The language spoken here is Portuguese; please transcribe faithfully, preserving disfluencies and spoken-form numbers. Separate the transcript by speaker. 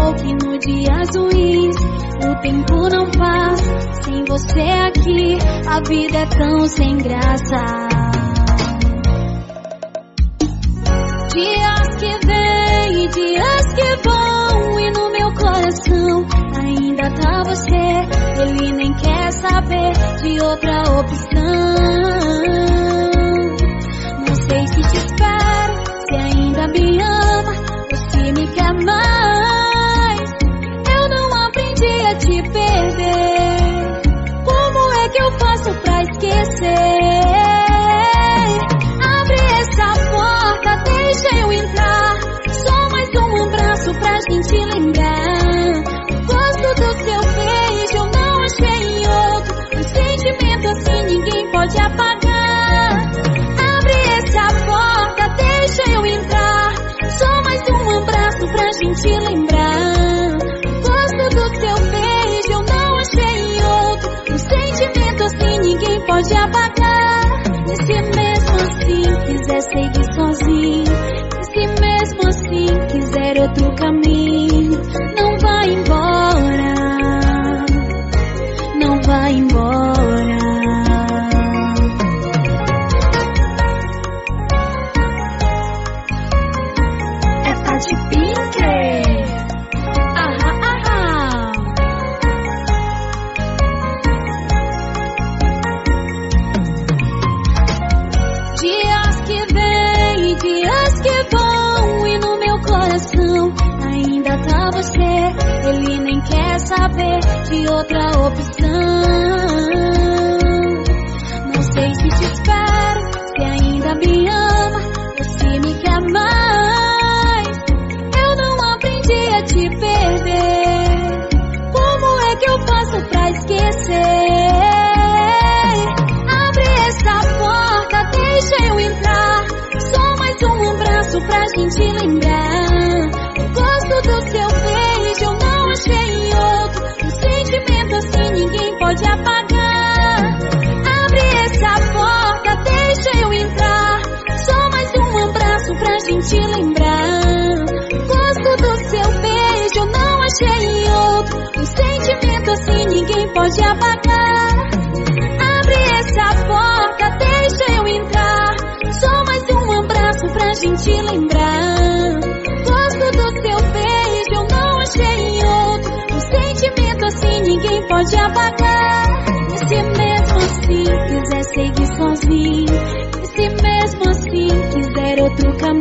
Speaker 1: provou que no dias ruins o tempo não passa. Sem você aqui, a vida é tão sem graça. Dias que vêm e dias que vão, e no meu coração ainda tá você. Ele nem quer saber de outra opção. Não sei se te espero, se ainda me ama, ou se me quer mais. Eu não aprendi a te perder. Como é que eu faço pra esquecer? Abre essa porta, deixa eu entrar. Só mais um abraço pra gente lembrar. Gosto do seu beijo, eu não achei outro. Um sentimento assim ninguém pode apagar. Abre essa porta, deixa eu entrar. Só mais um abraço pra gente lembrar. Gosto do seu beijo, eu não achei outro. Um sentimento assim ninguém pode apagar. E se mesmo assim quiser seguir sozinho, e se mesmo assim quiser outro caminho, não vai embora, não vai embora. É Tati Pinker. Ahá, ahá. Dias que vêm e dias que vão, e no meu coração ainda tá você. Ele nem quer saber de outra opção. Não sei se te espero, se ainda me ama, ou se me quer mais. Eu não aprendi a te perder. Como é que eu faço pra esquecer? Abre essa porta, deixa eu entrar. Só mais um abraço pra gente lembrar. Gosto do seu beijo, eu não achei outro. Um sentimento assim ninguém pode apagar. Abre essa porta, deixa eu entrar. Só mais um abraço pra gente lembrar. Gosto do seu beijo, eu não achei outro. Um sentimento assim ninguém pode apagar. Abre essa porta, deixa eu entrar. Só mais um abraço pra gente lembrar. Gosto do seu beijo, eu não achei outro. Um sentimento assim ninguém pode apagar. E se mesmo assim quiser seguir sozinho, e se mesmo assim quiser outro caminho,